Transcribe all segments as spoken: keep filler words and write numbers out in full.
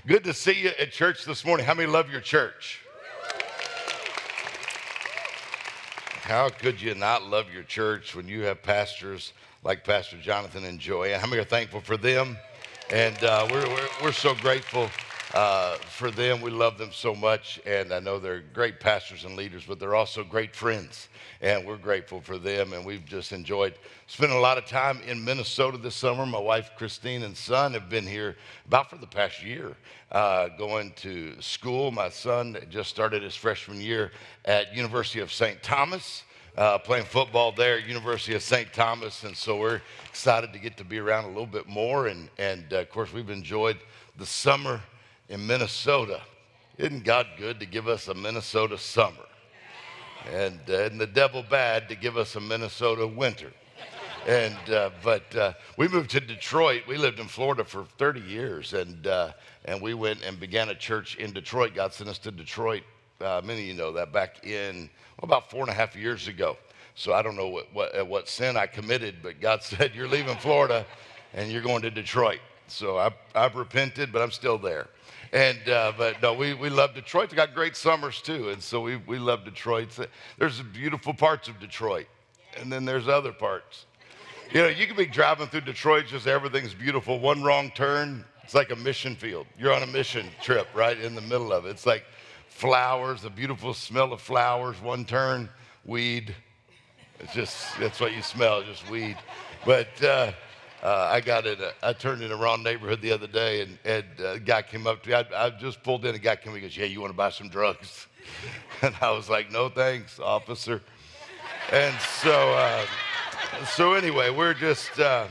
Good to see you at church this morning. How many love your church? How could you not love your church when you have pastors like Pastor Jonathan and Joanne? How many are thankful for them? And uh, we're, we're, we're so grateful uh, for them. We love them so much, and I know they're great pastors and leaders, but they're also great friends, and we're grateful for them, and we've just enjoyed spending a lot of time in Minnesota this summer. My wife, Christine, and son have been here about for the past year, uh, going to school. My son just started his freshman year at University of Saint Thomas, uh, playing football there at University of Saint Thomas, and so we're excited to get to be around a little bit more, and, and uh, of course, we've enjoyed the summer in Minnesota. Isn't God good to give us a Minnesota summer? And, uh, and the devil bad to give us a Minnesota winter. And uh, but uh, we moved to Detroit. We lived in Florida for thirty years, and uh, and we went and began a church in Detroit. God sent us to Detroit. Uh, many of you know that back in well, about four and a half years ago. So I don't know what what, what sin I committed, but God said, "You're leaving Florida, and you're going to Detroit." So I, I've repented, but I'm still there. And uh, but no, we, we love Detroit. They got great summers too, and so we we love Detroit. There's beautiful parts of Detroit, and then there's other parts. You know, you can be driving through Detroit, just everything's beautiful. One wrong turn, it's like a mission field. You're on a mission trip right in the middle of it. It's like flowers, the beautiful smell of flowers. One turn, weed. It's just that's what you smell, just weed. But. Uh, Uh, I got in a, I turned in a wrong neighborhood the other day, and, and uh, a guy came up to me. I, I just pulled in, a guy came and goes, "Yeah, you want to buy some drugs?" And I was like, "No, thanks, officer." And so, uh, so anyway, we're just, uh,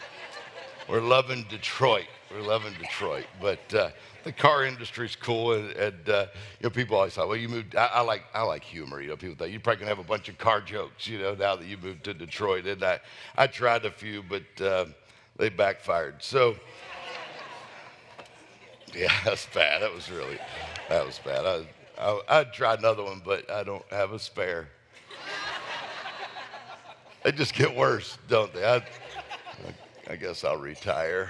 we're loving Detroit. We're loving Detroit. But uh, the car industry's cool, and, and uh, you know, people always thought, well, you moved, I, I like I like humor, you know, people thought, you're probably going to have a bunch of car jokes, you know, now that you moved to Detroit. And I, I tried a few, but uh, they backfired. So, yeah, that's bad. That was really, that was bad. I, I, I'd try another one, but I don't have a spare. They just get worse, don't they? I, I guess I'll retire.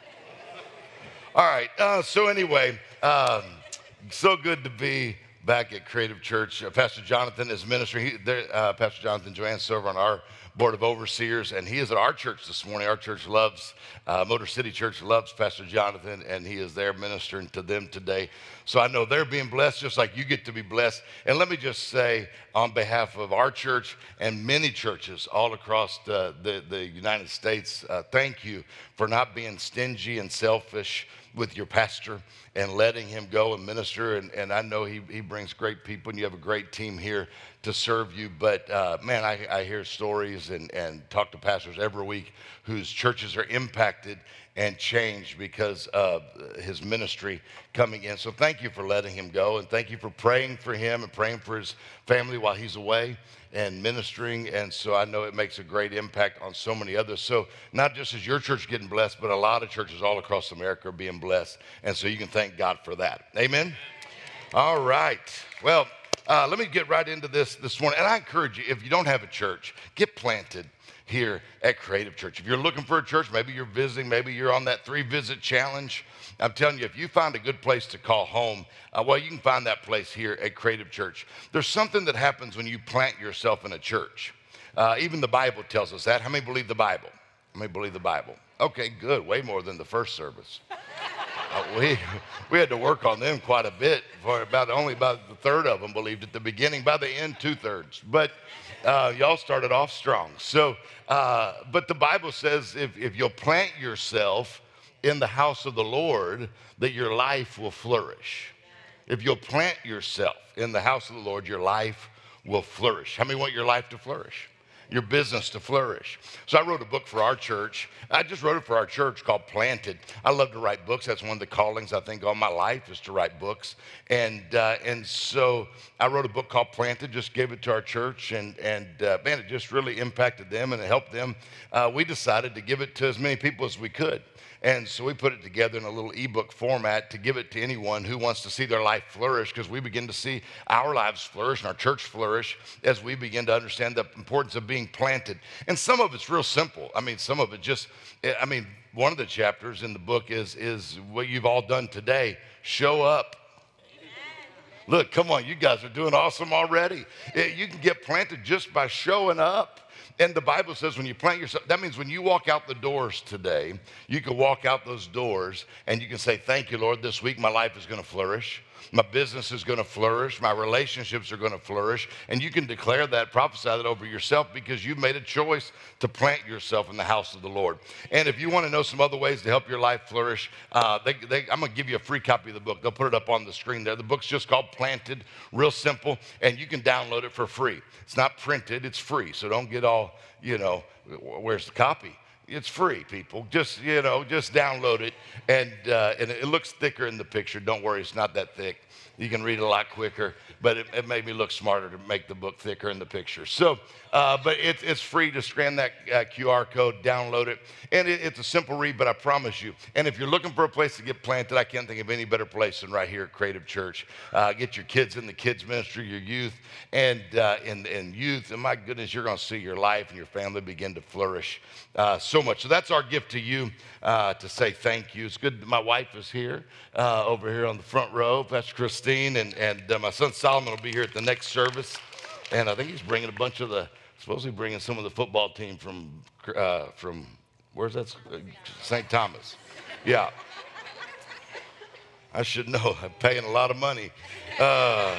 All right, uh, so anyway, um, so good to be back at Creative Church. Uh, Pastor Jonathan is ministering. He, uh, Pastor Jonathan Joanne serve on our board of overseers, and he is at our church this morning. Our church loves, uh, Motor City Church loves Pastor Jonathan, and he is there ministering to them today. So I know they're being blessed just like you get to be blessed. And let me just say, on behalf of our church and many churches all across the, the, the United States, uh, thank you for not being stingy and selfish with your pastor and letting him go and minister. And, and I know he, he brings great people, and you have a great team here to serve you. But uh, man, I, I hear stories and, and talk to pastors every week whose churches are impacted and changed because of his ministry coming in. So thank you for letting him go, and thank you for praying for him and praying for his family while he's away and ministering. And so I know it makes a great impact on so many others. So not just is your church getting blessed, but a lot of churches all across America are being blessed. And so you can thank God for that. Amen? All right. Well, uh, let me get right into this this morning. And I encourage you, if you don't have a church, get planted here at Creative Church. If you're looking for a church, maybe you're visiting, maybe you're on that three-visit challenge. I'm telling you, if you find a good place to call home, uh, well, you can find that place here at Creative Church. There's something that happens when you plant yourself in a church. Uh, even the Bible tells us that. How many believe the Bible? How many believe the Bible? Okay, good. Way more than the first service. Uh, we we had to work on them quite a bit. For about only about a third of them believed at the beginning. By the end, two thirds. But uh, y'all started off strong. So, uh, but the Bible says if if you'll plant yourself in the house of the Lord, that your life will flourish. If you'll plant yourself in the house of the Lord, your life will flourish. How many want your life to flourish? Your business to flourish. So I wrote a book for our church. I just wrote it for our church called Planted. I love to write books. That's one of the callings I think all my life is to write books. And uh, and so I wrote a book called Planted, just gave it to our church, and, and uh, man, it just really impacted them and it helped them. Uh, we decided to give it to as many people as we could. And so we put it together in a little ebook format to give it to anyone who wants to see their life flourish, because we begin to see our lives flourish and our church flourish as we begin to understand the importance of being planted. And some of it's real simple. I mean, some of it just, I mean, one of the chapters in the book is, is what you've all done today. Show up. Look, come on, you guys are doing awesome already. You can get planted just by showing up. And the Bible says when you plant yourself, that means when you walk out the doors today, you can walk out those doors and you can say, thank you, Lord, this week my life is going to flourish. My business is going to flourish. My relationships are going to flourish. And you can declare that, prophesy that over yourself, because you've made a choice to plant yourself in the house of the Lord. And if you want to know some other ways to help your life flourish, uh, they, they, I'm going to give you a free copy of the book. They'll put it up on the screen there. The book's just called Planted, real simple, and you can download it for free. It's not printed, it's free. So don't get all, you know, where's the copy? It's free, people. Just, you know, just download it. And, uh, and it looks thicker in the picture. Don't worry, it's not that thick. You can read it a lot quicker, but it, it made me look smarter to make the book thicker in the picture. So, uh, but it, it's free to scan that uh, Q R code, download it. And it, it's a simple read, but I promise you. And if you're looking for a place to get planted, I can't think of any better place than right here at Creative Church. Uh, get your kids in the kids ministry, your youth, and, uh, and, and youth. And my goodness, you're going to see your life and your family begin to flourish uh, so much. So that's our gift to you, uh, to say thank you. It's good that my wife is here, uh, over here on the front row, Pastor Christine, and, and uh, my son Solomon will be here at the next service. And I think he's bringing a bunch of the, supposedly bringing some of the football team from, uh, from where's that? Saint Thomas. Yeah. I should know. I'm paying a lot of money. Uh,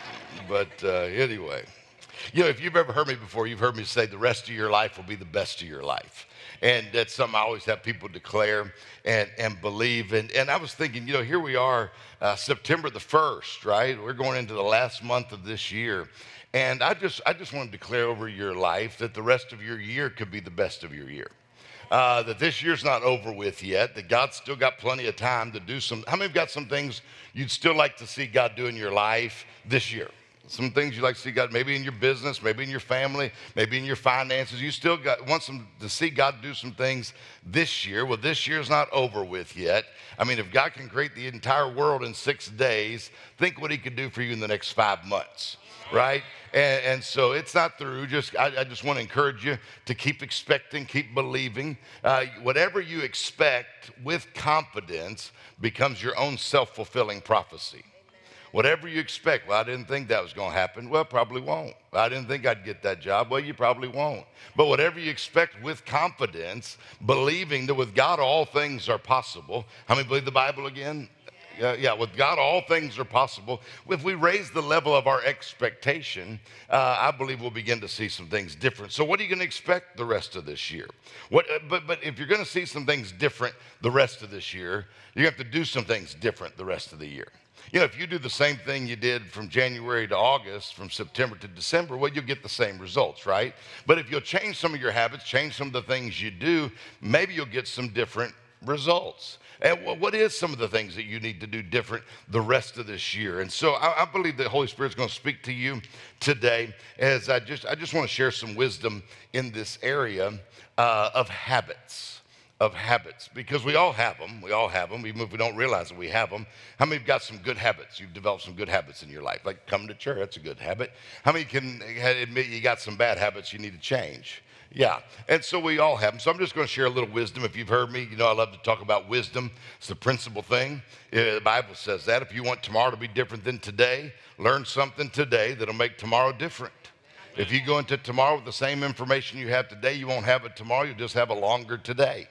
but uh, anyway. You know, if you've ever heard me before, you've heard me say the rest of your life will be the best of your life. And that's something I always have people declare and, and believe. And, and I was thinking, you know, here we are, uh, September the first, right? We're going into the last month of this year. And I just, I just want to declare over your life that the rest of your year could be the best of your year. Uh, that this year's not over with yet, that God's still got plenty of time to do some. How many have got some things you'd still like to see God do in your life this year? Some things you like to see God, maybe in your business, maybe in your family, maybe in your finances. You still got want some to see God do some things this year. Well, this year's not over with yet. I mean, if God can create the entire world in six days, think what he could do for you in the next five months, right? And, and so it's not through. Just I, I just want to encourage you to keep expecting, keep believing. Uh, whatever you expect with confidence becomes your own self-fulfilling prophecy. Whatever you expect, well, I didn't think that was going to happen. Well, probably won't. I didn't think I'd get that job. Well, you probably won't. But whatever you expect with confidence, believing that with God all things are possible. How many believe the Bible again? Yeah, yeah, with God all things are possible. If we raise the level of our expectation, uh, I believe we'll begin to see some things different. So what are you going to expect the rest of this year? What, uh, but, but if you're going to see some things different the rest of this year, you have to do some things different the rest of the year. You know, if you do the same thing you did from January to August, from September to December, well, you'll get the same results, right? But if you'll change some of your habits, change some of the things you do, maybe you'll get some different results. And what is some of the things that you need to do different the rest of this year? And so I, I believe the Holy Spirit's going to speak to you today as I just, I just want to share some wisdom in this area uh, of habits. Of habits, because we all have them. We all have them, even if we don't realize that we have them. How many have got some good habits? You've developed some good habits in your life, like coming to church. That's a good habit. How many can admit you got some bad habits you need to change? Yeah, and so we all have them. So I'm just going to share a little wisdom. If you've heard me, you know I love to talk about wisdom. It's the principal thing. Uh, the Bible says that. If you want tomorrow to be different than today, learn something today that'll make tomorrow different. If you go into tomorrow with the same information you have today, you won't have it tomorrow. You'll just have a longer today.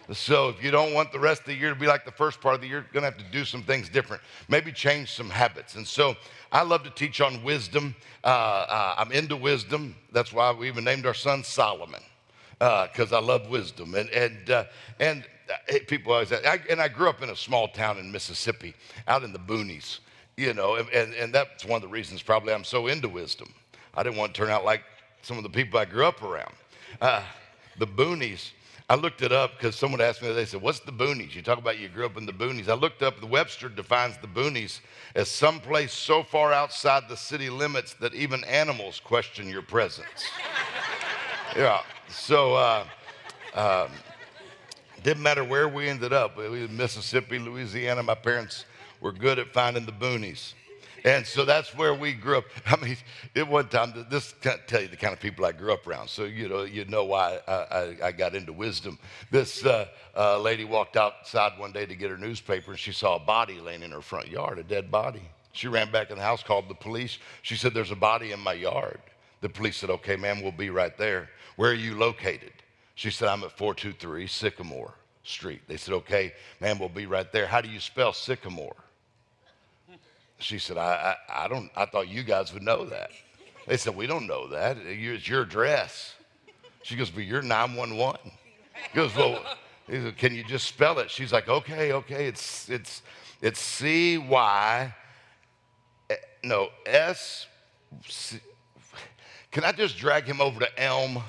So if you don't want the rest of the year to be like the first part of the year, you're going to have to do some things different. Maybe change some habits. And so I love to teach on wisdom. Uh, uh, I'm into wisdom. That's why we even named our son Solomon, because uh, I love wisdom. And and uh, and uh, people always say, I, and I grew up in a small town in Mississippi, out in the boonies, you know, and, and, and that's one of the reasons probably I'm so into wisdom. I didn't want to turn out like some of the people I grew up around. Uh, the boonies. I looked it up because someone asked me, they said, what's the boonies? You talk about you grew up in the boonies. I looked up, the Webster defines the boonies as some place so far outside the city limits that even animals question your presence. Yeah, so uh, um, Didn't matter where we ended up. We were in Mississippi, Louisiana. My parents were good at finding the boonies. And so that's where we grew up. I mean, at one time, this can't tell you the kind of people I grew up around. So, you know, you know why I, I, I got into wisdom. This uh, uh, lady walked outside one day to get her newspaper, and she saw a body laying in her front yard, a dead body. She ran back in the house, called the police. She said, there's a body in my yard. The police said, okay, ma'am, we'll be right there. Where are you located? She said, I'm at four two three Sycamore Street. They said, okay, ma'am, we'll be right there. How do you spell Sycamore? She said, I, I, I don't, I thought you guys would know that. They said, we don't know that. It's your address. She goes, but you're nine one one. He goes, well, he said, can you just spell it? She's like, okay, okay. It's, it's, it's C Y, no, S, C, can I just drag him over to Elm?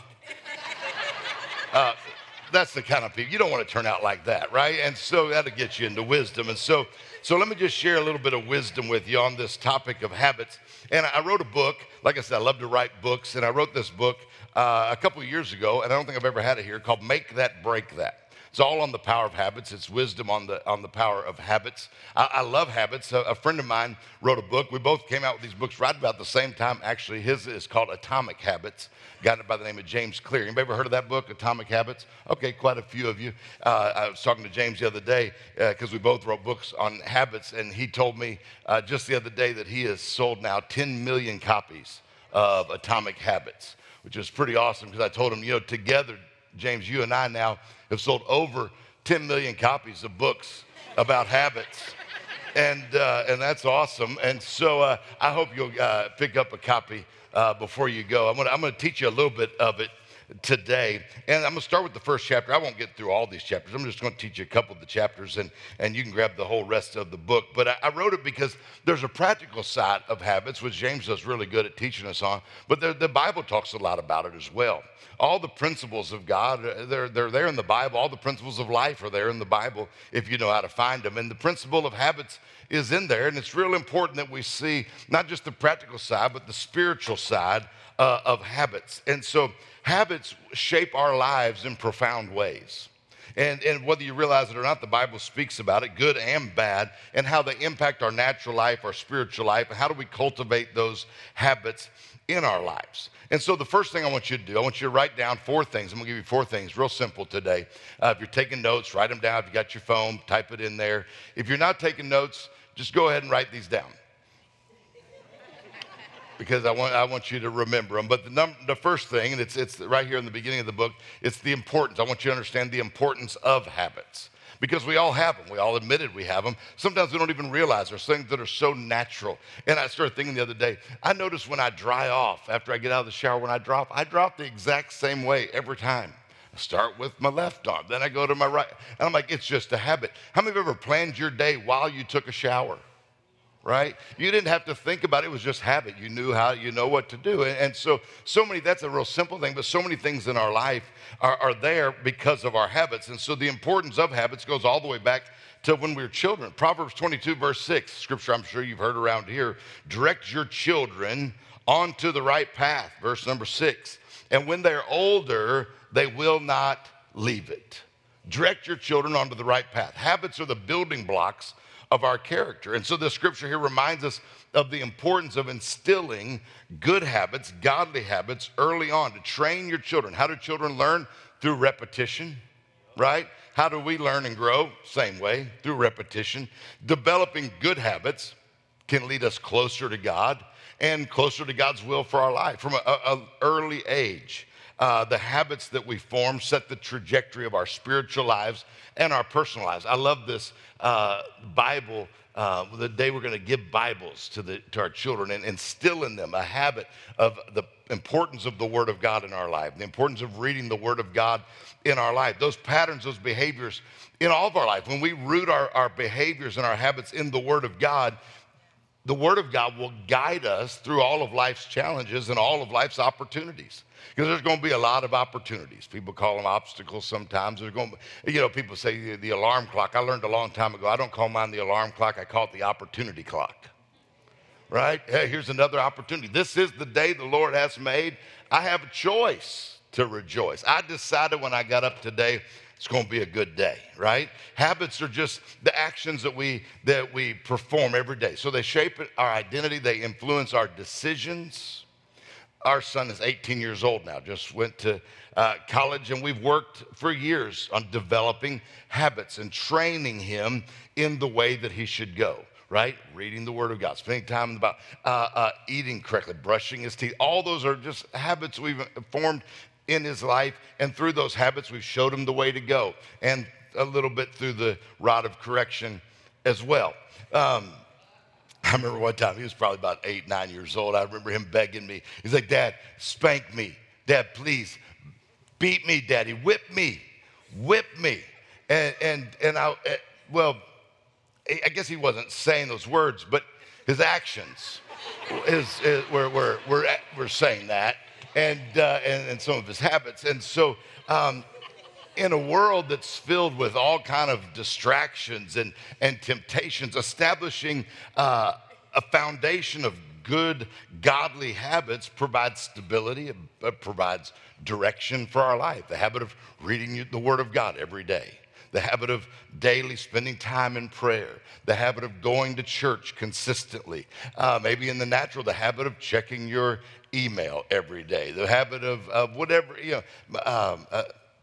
Uh, that's the kind of people, you don't want to turn out like that, right? And so that'll get you into wisdom. And so, so let me just share a little bit of wisdom with you on this topic of habits. And I wrote a book. Like I said, I love to write books. And I wrote this book uh, a couple of years ago, and I don't think I've ever had it here, called Make That, Break That. It's all on the power of habits. It's wisdom on the on the power of habits. I, I love habits. A, a friend of mine wrote a book. We both came out with these books right about the same time. Actually, his is called Atomic Habits. Got it by the name of James Clear. Anybody ever heard of that book, Atomic Habits? Okay, quite a few of you. Uh, I was talking to James the other day because uh, we both wrote books on habits, and he told me uh, just the other day that he has sold now ten million copies of Atomic Habits, which is pretty awesome because I told him, you know, together, James, you and I now have sold over ten million copies of books about habits. And uh, and that's awesome. And so uh, I hope you'll uh, pick up a copy uh, before you go. I'm gonna, I'm gonna teach you a little bit of it today. And I'm gonna start with the first chapter. I won't get through all these chapters. I'm just gonna teach you a couple of the chapters, and, and you can grab the whole rest of the book. But I, I wrote it because there's a practical side of habits, which James is really good at teaching us on, but the, the Bible talks a lot about it as well. All the principles of God, they're, they're there in the Bible. All the principles of life are there in the Bible if you know how to find them. And the principle of habits is in there. And it's real important that we see not just the practical side, but the spiritual side uh, of habits. And so habits shape our lives in profound ways. And, and whether you realize it or not, the Bible speaks about it, good and bad, and how they impact our natural life, our spiritual life, and how do we cultivate those habits in our lives. And so the first thing I want you to do, I want you to write down four things. I'm gonna give you four things, real simple today. Uh, if you're taking notes, write them down. If you got your phone, type it in there. If you're not taking notes, just go ahead and write these down. Because I want I want you to remember them. But the num- the first thing, and it's it's right here in the beginning of the book, it's the importance. I want you to understand the importance of habits. Because we all have them. We all admitted we have them. Sometimes we don't even realize there's things that are so natural. And I started thinking the other day, I notice when I dry off, after I get out of the shower, when I drop, I drop the exact same way every time. I start with my left arm, then I go to my right. And I'm like, it's just a habit. How many of you ever planned your day while you took a shower? Right? You didn't have to think about it. It was just habit. You knew how, you know what to do. And, and so, so many, that's a real simple thing, but so many things in our life are, are there because of our habits. And so the importance of habits goes all the way back to when we were children. Proverbs twenty-two, verse six, scripture I'm sure you've heard around here, direct your children onto the right path, verse number six. And when they're older, they will not leave it. Direct your children onto the right path. Habits are the building blocks of our character. And so the scripture here reminds us of the importance of instilling good habits, godly habits early on to train your children. How do children learn? Through repetition, right? How do we learn and grow? Same way, through repetition. Developing good habits can lead us closer to God and closer to God's will for our life from an early age. Uh, the habits that we form set the trajectory of our spiritual lives and our personal lives. I love this uh, Bible, uh, the day we're going to give Bibles to, the, to our children and instill in them a habit of the importance of the Word of God in our life, the importance of reading the Word of God in our life, those patterns, those behaviors in all of our life. When we root our, our behaviors and our habits in the Word of God, the Word of God will guide us through all of life's challenges and all of life's opportunities. Because there's going to be a lot of opportunities. People call them obstacles sometimes. There's going to, you know, people say the, the alarm clock. I learned a long time ago, I don't call mine the alarm clock. I call it the opportunity clock. Right? Hey, here's another opportunity. This is the day the Lord has made. I have a choice to rejoice. I decided when I got up today it's going to be a good day, right? Habits are just the actions that we that we perform every day. So they shape our identity, they influence our decisions. Our son is eighteen years old now, just went to uh, college, and we've worked for years on developing habits and training him in the way that he should go, right? Reading the Word of God, spending time about uh, uh, eating correctly, brushing his teeth. All those are just habits we've formed in his life, and through those habits, we've showed him the way to go, and a little bit through the rod of correction as well. Um, I remember one time, he was probably about eight, nine years old. I remember him begging me. He's like, Dad, spank me. Dad, please, beat me, Daddy. Whip me. Whip me. And, and, and I, well, I guess he wasn't saying those words, but his actions is, is, were, were, were, were saying that, and, uh, and, and some of his habits. And so, um, in a world that's filled with all kind of distractions and, and temptations, establishing uh, a foundation of good, godly habits provides stability, it provides direction for our life. The habit of reading the Word of God every day, the habit of daily spending time in prayer, the habit of going to church consistently, uh, maybe in the natural, the habit of checking your email every day, the habit of, of whatever, you know, um, uh,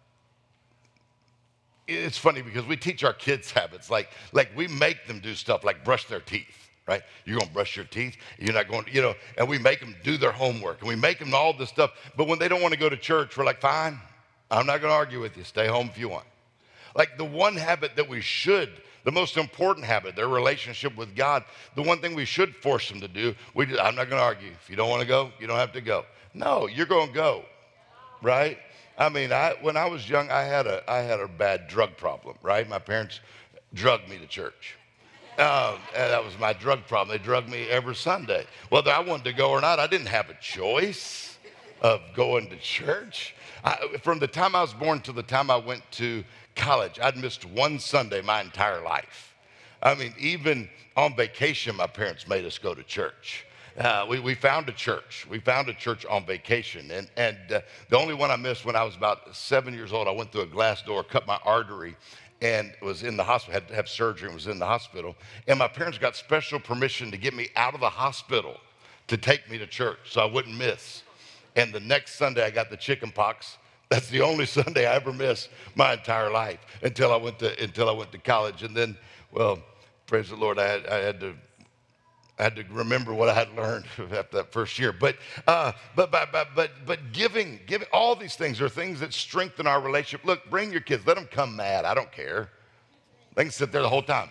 it's funny because we teach our kids habits, like, like we make them do stuff like brush their teeth, right? You're going to brush your teeth. You're not going to, you know, and we make them do their homework, and we make them all this stuff. But when they don't want to go to church, we're like, fine, I'm not going to argue with you. Stay home if you want. Like the one habit that we should, the most important habit, their relationship with God, the one thing we should force them to do, we just, I'm not going to argue. If you don't want to go, you don't have to go. No, you're going to go, right? I mean, I, when I was young, I had a I had a bad drug problem, right? My parents drugged me to church. Um, and that was my drug problem. They drugged me every Sunday. Whether I wanted to go or not, I didn't have a choice of going to church. I, from the time I was born to the time I went to college, I'd missed one Sunday my entire life. I mean, even on vacation, my parents made us go to church. Uh, we, we found a church. We found a church on vacation. And, and uh, the only one I missed when I was about seven years old, I went through a glass door, cut my artery, and was in the hospital, had to have surgery and was in the hospital. And my parents got special permission to get me out of the hospital to take me to church so I wouldn't miss. And the next Sunday, I got the chicken pox. That's the only Sunday I ever missed my entire life until I went to, until I went to college. And then, well, praise the Lord, I had, I had to I had to remember what I had learned after that first year. But, uh, but, but, but, but, but giving, giving, all these things are things that strengthen our relationship. Look, bring your kids. Let them come mad. I don't care. They can sit there the whole time.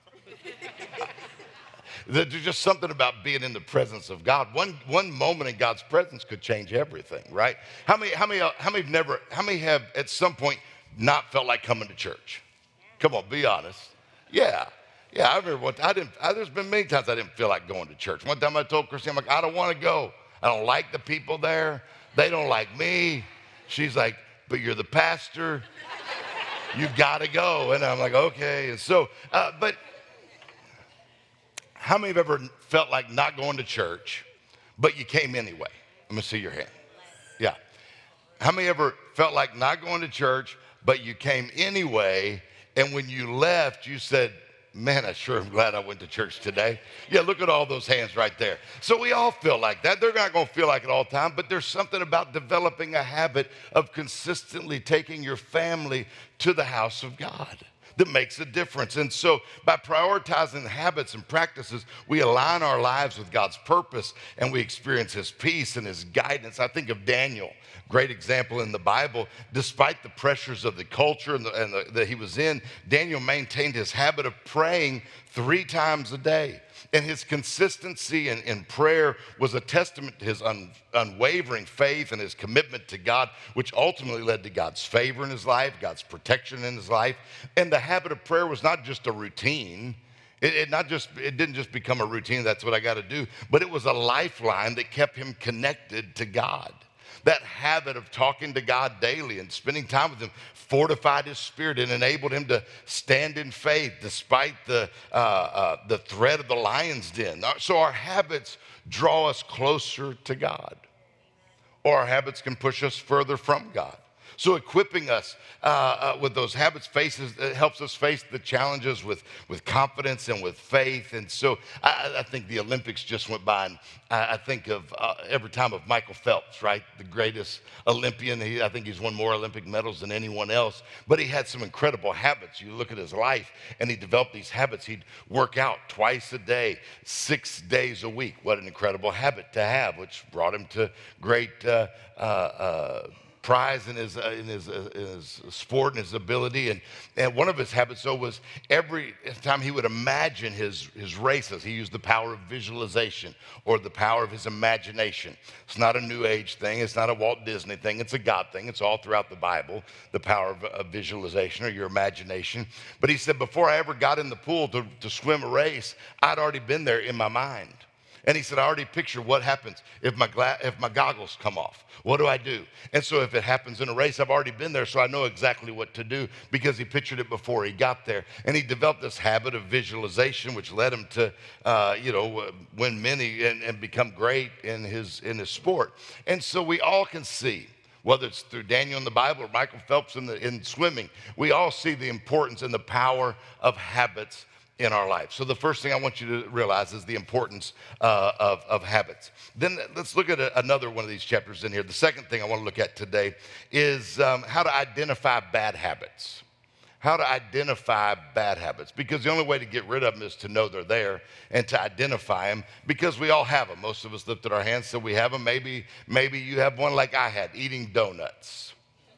There's just something about being in the presence of God. One, one moment in God's presence could change everything, right? How many, how many, how many have never, how many have at some point not felt like coming to church? Come on, be honest. Yeah. Yeah, I remember what I didn't. I, there's been many times I didn't feel like going to church. One time I told Christine, I'm like, I don't want to go. I don't like the people there. They don't like me. She's like, but you're the pastor. You got to go. And I'm like, okay. And so, uh, but how many have ever felt like not going to church, but you came anyway? Let me see your hand. Yeah. How many ever felt like not going to church, but you came anyway, and when you left, you said, man, I sure am glad I went to church today. Yeah, look at all those hands right there. So we all feel like that. They're not going to feel like it all the time, but there's something about developing a habit of consistently taking your family to the house of God that makes a difference. And so by prioritizing habits and practices, we align our lives with God's purpose, and we experience his peace and his guidance. I think of Daniel, great example in the Bible. Despite the pressures of the culture and, the, and the, that he was in, Daniel maintained his habit of praying three times a day. And his consistency in, in prayer was a testament to his un, unwavering faith and his commitment to God, which ultimately led to God's favor in his life, God's protection in his life. And the habit of prayer was not just a routine. It, it, not just, it didn't just become a routine, that's what I got to do, but it was a lifeline that kept him connected to God. That habit of talking to God daily and spending time with him fortified his spirit and enabled him to stand in faith despite the, uh, uh, the threat of the lion's den. So our habits draw us closer to God, or our habits can push us further from God. So equipping us uh, uh, with those habits faces, it helps us face the challenges with, with confidence and with faith. And so I, I think the Olympics just went by, and I, I think of uh, every time of Michael Phelps, right? The greatest Olympian. He, I think he's won more Olympic medals than anyone else, but he had some incredible habits. You look at his life, and he developed these habits. He'd work out twice a day, six days a week. What an incredible habit to have, which brought him to great uh, uh, uh, prize in his, uh, in, his, uh, in his sport and his ability. And, and one of his habits, though, was every time he would imagine his, his races, he used the power of visualization or the power of his imagination. It's not a New Age thing. It's not a Walt Disney thing. It's a God thing. It's all throughout the Bible, the power of, of visualization or your imagination. But he said, before I ever got in the pool to, to swim a race, I'd already been there in my mind. And he said, I already picture what happens if my, gla- if my goggles come off. What do I do? And so if it happens in a race, I've already been there, so I know exactly what to do because he pictured it before he got there. And he developed this habit of visualization, which led him to, uh, you know, win many and, and become great in his, in his sport. And so we all can see, whether it's through Daniel in the Bible or Michael Phelps in, the, in swimming, we all see the importance and the power of habits in our life. So the first thing I want you to realize is the importance uh, of, of habits. Then let's look at a, another one of these chapters in here. The second thing I want to look at today is um, how to identify bad habits. How to identify bad habits, because the only way to get rid of them is to know they're there and to identify them, because we all have them. Most of us lifted our hands, so we have them. Maybe, maybe you have one like I had, eating donuts.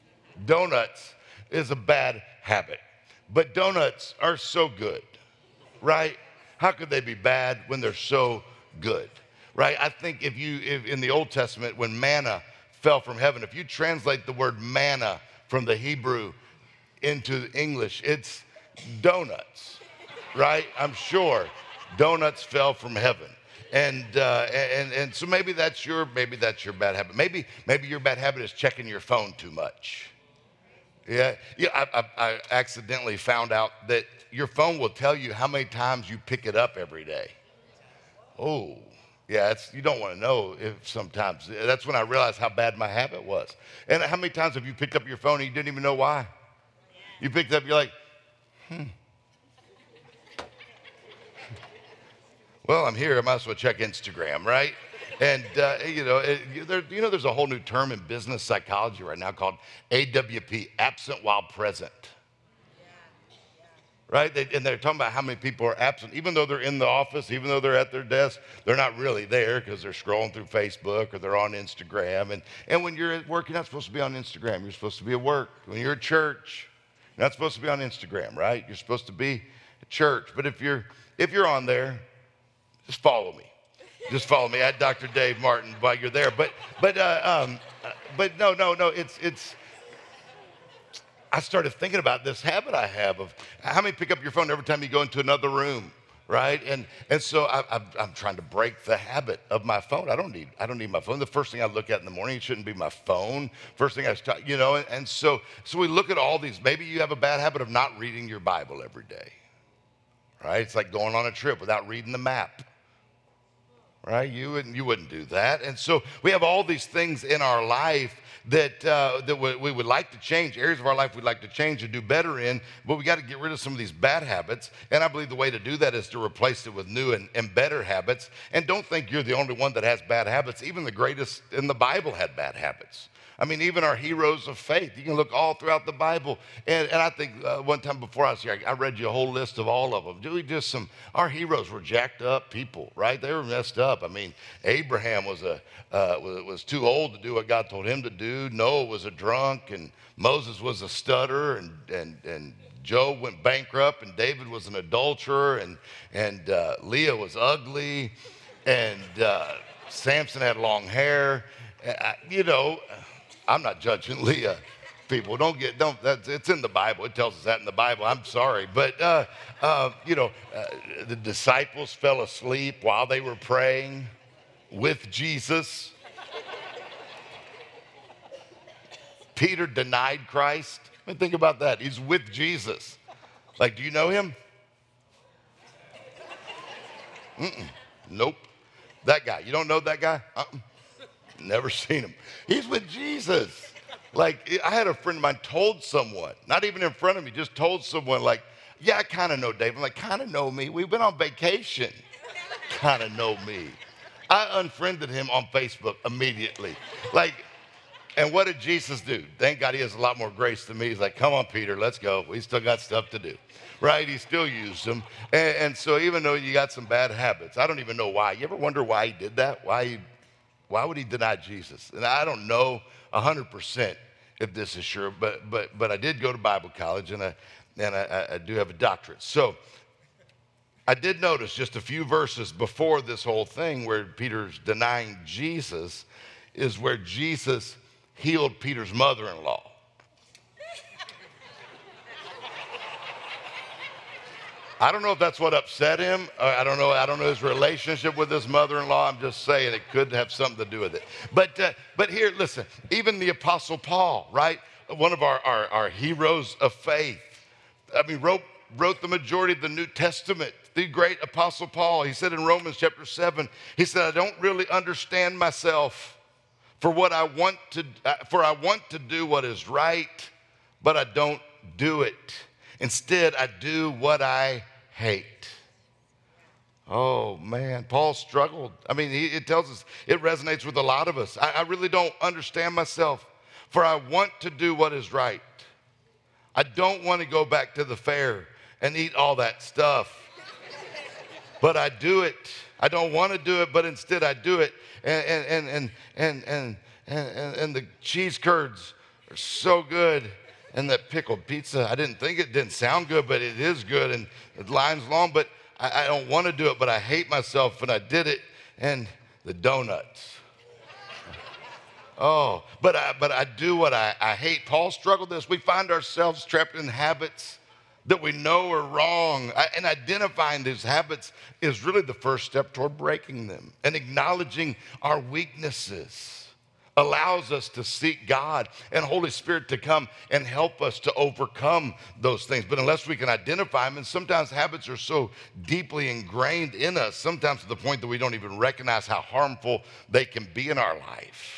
Donuts is a bad habit, but donuts are so good. Right? How could they be bad when they're so good? Right? I think if you, if in the Old Testament, when manna fell from heaven, if you translate the word manna from the Hebrew into English, it's donuts, right? I'm sure donuts fell from heaven. And, uh, and, and so maybe that's your, maybe that's your bad habit. Maybe, maybe your bad habit is checking your phone too much. Yeah, yeah. I, I, I accidentally found out that your phone will tell you how many times you pick it up every day. Oh, yeah. It's, you don't want to know if sometimes. That's when I realized how bad my habit was. And how many times have you picked up your phone and you didn't even know why? You picked up, you're like, hmm. Well, I'm here. I might as well check Instagram, right? And, uh, you know, it, there, you know, there's a whole new term in business psychology right now called A W P, absent while present. Right? They, and they're talking about how many people are absent. Even though they're in the office, even though they're at their desk, they're not really there because they're scrolling through Facebook or they're on Instagram. And, and when you're at work, you're not supposed to be on Instagram. You're supposed to be at work. When you're at church, you're not supposed to be on Instagram, right? You're supposed to be at church. But if you're, if you're on there, just follow me. Just follow me at Doctor Dave Martin while you're there. But, but, uh, um, uh, but no, no, no. It's, it's. I started thinking about this habit I have of how many pick up your phone every time you go into another room, right? And and so I, I'm, I'm trying to break the habit of my phone. I don't need I don't need my phone. The first thing I look at in the morning, it shouldn't be my phone. First thing I start, you know. And, and so so we look at all these. Maybe you have a bad habit of not reading your Bible every day, right? It's like going on a trip without reading the map. Right? You wouldn't, you wouldn't do that. And so we have all these things in our life that, uh, that we, we would like to change, areas of our life we'd like to change and do better in, but we got to get rid of some of these bad habits. And I believe the way to do that is to replace it with new and, and better habits. And don't think you're the only one that has bad habits. Even the greatest in the Bible had bad habits. I mean, even our heroes of faith, you can look all throughout the Bible. And, and I think uh, one time before I was here, I read you a whole list of all of them. Really just some, our heroes were jacked up people, right? They were messed up. I mean, Abraham was, a, uh, was, was too old to do what God told him to do. Noah was a drunk, and Moses was a stutterer, and, and, and Job went bankrupt, and David was an adulterer, and, and uh, Leah was ugly, and uh, Samson had long hair. Uh, you know, I'm not judging Leah. People don't get don't. That's it's in the Bible. It tells us that in the Bible. I'm sorry, but uh, uh, you know, uh, the disciples fell asleep while they were praying with Jesus. Peter denied Christ. I mean, think about that. He's with Jesus. Like, do you know him? Mm-mm. Nope. That guy. You don't know that guy? Uh-uh. Never seen him. He's with Jesus. Like, I had a friend of mine told someone, not even in front of me, just told someone, like, yeah, I kind of know Dave. I'm like, kind of know me? We've been on vacation. Kind of know me. I unfriended him on Facebook immediately. Like, and what did Jesus do? Thank God he has a lot more grace than me. He's like, come on, Peter, let's go. We still got stuff to do, right? He still used them. And, and so even though you got some bad habits, I don't even know why. You ever wonder why he did that? Why he, why would he deny Jesus? And I don't know one hundred percent if this is sure, but but but I did go to Bible college, and I, and I, I do have a doctorate. So I did notice just a few verses before this whole thing where Peter's denying Jesus is where Jesus healed Peter's mother-in-law. I don't know if that's what upset him. I don't know. I don't know his relationship with his mother-in-law. I'm just saying it could have something to do with it. But uh, but here, listen. Even the Apostle Paul, right? One of our, our, our heroes of faith. I mean, wrote wrote the majority of the New Testament. The great Apostle Paul. He said in Romans chapter seven. He said, "I don't really understand myself, for what I want to uh, for I want to do what is right, but I don't do it. Instead, I do what I hate." Oh man, Paul struggled. I mean, he, it tells us, it resonates with a lot of us. I, I really don't understand myself, for I want to do what is right. I don't want to go back to the fair and eat all that stuff, but I do it. I don't want to do it, but instead I do it. And and and and and and, and, and the cheese curds are so good. And that pickled pizza, I didn't think it didn't sound good, but it is good. And the line's long, but I, I don't want to do it, but I hate myself, and I did it. And the donuts. Oh, but I, but I do what I, I hate. Paul struggled with this. We find ourselves trapped in habits that we know are wrong. I, and identifying these habits is really the first step toward breaking them. And acknowledging our weaknesses allows us to seek God and Holy Spirit to come and help us to overcome those things. But unless we can identify them, and sometimes habits are so deeply ingrained in us, sometimes to the point that we don't even recognize how harmful they can be in our life.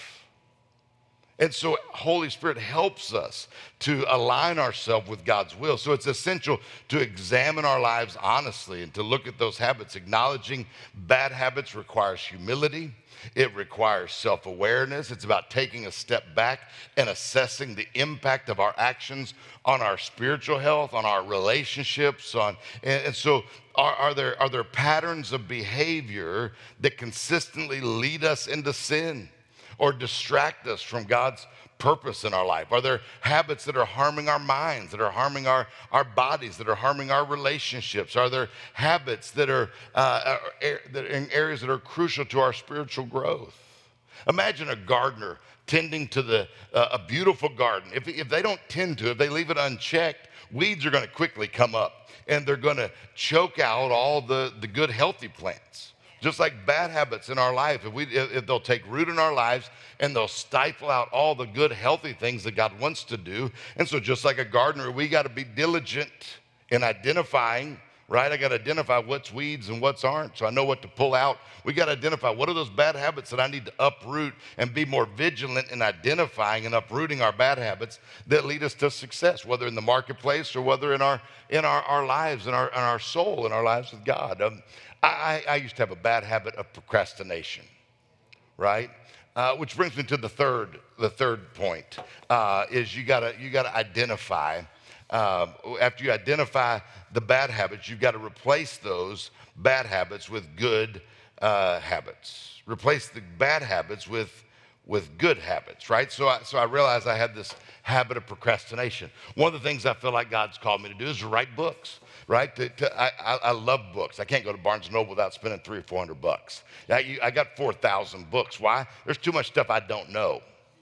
And so Holy Spirit helps us to align ourselves with God's will. So it's essential to examine our lives honestly and to look at those habits. Acknowledging bad habits requires humility. It requires self-awareness. It's about taking a step back and assessing the impact of our actions on our spiritual health, on our relationships, on and, and so are, are there are there patterns of behavior that consistently lead us into sin or distract us from God's purpose in our life? Are there habits that are harming our minds, that are harming our, our bodies, that are harming our relationships? Are there habits that are, uh, are, that are in areas that are crucial to our spiritual growth? Imagine a gardener tending to the, uh, a beautiful garden. If, if they don't tend to it, if they leave it unchecked, weeds are going to quickly come up, and they're going to choke out all the, the good, healthy plants. Just like bad habits in our life, if, we, if they'll take root in our lives and they'll stifle out all the good, healthy things that God wants to do. And so just like a gardener, we got to be diligent in identifying, right? I got to identify what's weeds and what's aren't, so I know what to pull out. We got to identify what are those bad habits that I need to uproot and be more vigilant in identifying and uprooting our bad habits that lead us to success, whether in the marketplace or whether in our in our, our lives, in our, in our soul, in our lives with God. Um, I, I used to have a bad habit of procrastination, right? Uh, which brings me to the third, the third point uh, is you gotta you gotta identify. Um, after you identify the bad habits, you've got to replace those bad habits with good uh, habits. Replace the bad habits with with good habits, right? So I, so I realized I had this habit of procrastination. One of the things I feel like God's called me to do is to write books, right? To, to, I, I, I love books. I can't go to Barnes and Noble without spending three or four hundred bucks. I, you, I got four thousand books. Why? There's too much stuff I don't know.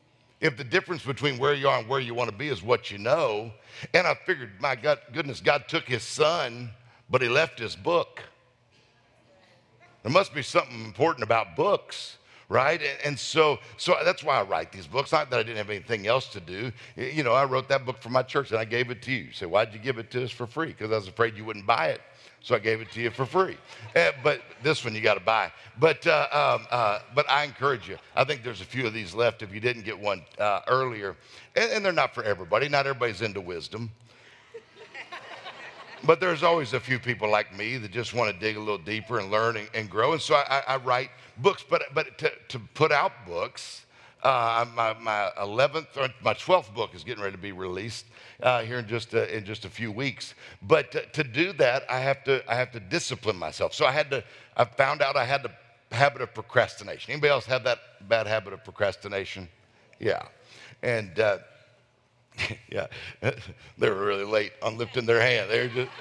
If the difference between where you are and where you want to be is what you know, and I figured, my God, goodness, God took his son, but he left his book. There must be something important about books, right? And, and so, so that's why I write these books. Not that I didn't have anything else to do. You know, I wrote that book for my church and I gave it to you. You say, why'd you give it to us for free? Because I was afraid you wouldn't buy it. So I gave it to you for free. Uh, but this one you got to buy. But uh, um, uh, but I encourage you. I think there's a few of these left if you didn't get one uh, earlier, and, and they're not for everybody. Not everybody's into wisdom. But there's always a few people like me that just want to dig a little deeper and learn and, and grow. And so I, I write books, but but to, to put out books, uh, my my eleventh or my twelfth book is getting ready to be released uh, here in just a, in just a few weeks. But to, to do that, I have to I have to discipline myself. So I had to. I found out I had the habit of procrastination. Anybody else have that bad habit of procrastination? Yeah, and. Uh, Yeah, they were really late on lifting their hand. They were just,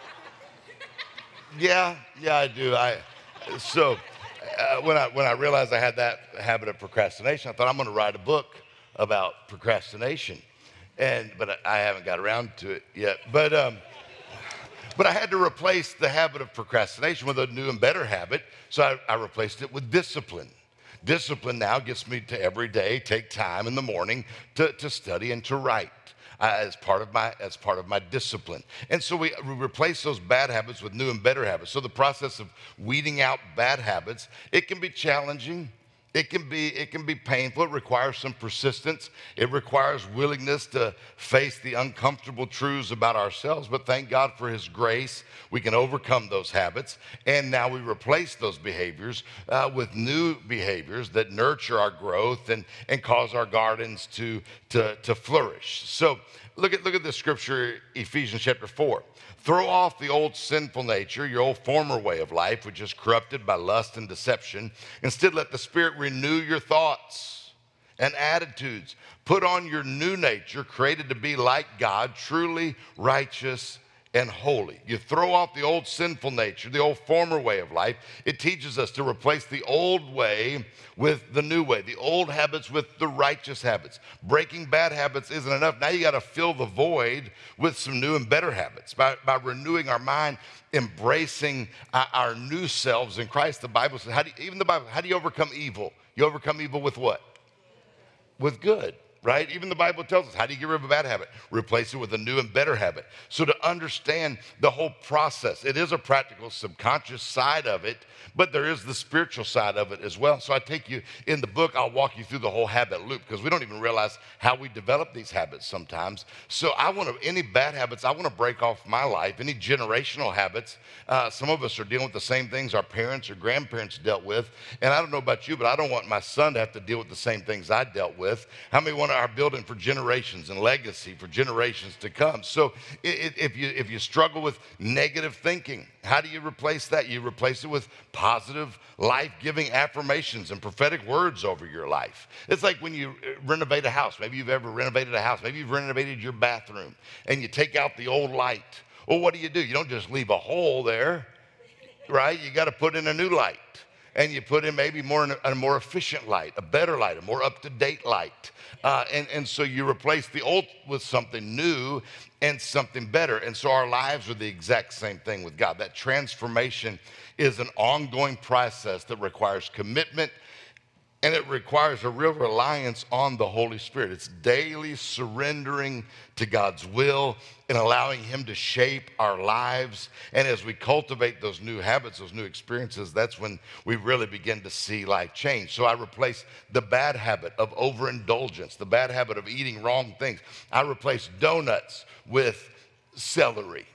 yeah, yeah, I do. I so uh, when I when I realized I had that habit of procrastination, I thought I'm going to write a book about procrastination, and but I, I haven't got around to it yet. But um, but I had to replace the habit of procrastination with a new and better habit. So I, I replaced it with discipline. Discipline now gets me to every day take time in the morning to, to study and to write uh, as part of my as part of my discipline. And so we, we replace those bad habits with new and better habits. So the process of weeding out bad habits, it can be challenging. It can be it can be painful. It requires some persistence. It requires willingness to face the uncomfortable truths about ourselves. But thank God for His grace, we can overcome those habits. And now we replace those behaviors uh, with new behaviors that nurture our growth and, and cause our gardens to, to, to flourish. So look at look at the scripture, Ephesians chapter four. Throw off the old sinful nature, your old former way of life, which is corrupted by lust and deception. Instead, let the Spirit renew your thoughts and attitudes. Put on your new nature, created to be like God, truly righteous and holy. You throw off the old sinful nature, the old former way of life. It teaches us to replace the old way with the new way, the old habits with the righteous habits. Breaking bad habits isn't enough. Now you got to fill the void with some new and better habits by, by renewing our mind, embracing our, our new selves in Christ. The Bible says, how do you, even the Bible, how do you overcome evil? You overcome evil with what? With good. Right? Even the Bible tells us, how do you get rid of a bad habit? Replace it with a new and better habit. So to understand the whole process, it is a practical subconscious side of it, but there is the spiritual side of it as well. So I take you in the book, I'll walk you through the whole habit loop because we don't even realize how we develop these habits sometimes. So I want to, any bad habits, I want to break off my life, any generational habits. Uh, some of us are dealing with the same things our parents or grandparents dealt with. And I don't know about you, but I don't want my son to have to deal with the same things I dealt with. How many want are building for generations and legacy for generations to come? So if you if you struggle with negative thinking, how do you replace that? You replace it with positive, life-giving affirmations and prophetic words over your life. It's like when you renovate a house. Maybe you've ever renovated a house. Maybe you've renovated your bathroom and you take out the old light. Well, what do you do? You don't just leave a hole there, right? You got to put in a new light. And you put in maybe more a more efficient light, a better light, a more up-to-date light. Uh, and, and so you replace the old with something new and something better. And so our lives are the exact same thing with God. That transformation is an ongoing process that requires commitment, and it requires a real reliance on the Holy Spirit. It's daily surrendering to God's will and allowing Him to shape our lives. And as we cultivate those new habits, those new experiences, that's when we really begin to see life change. So I replace the bad habit of overindulgence, the bad habit of eating wrong things. I replace donuts with celery.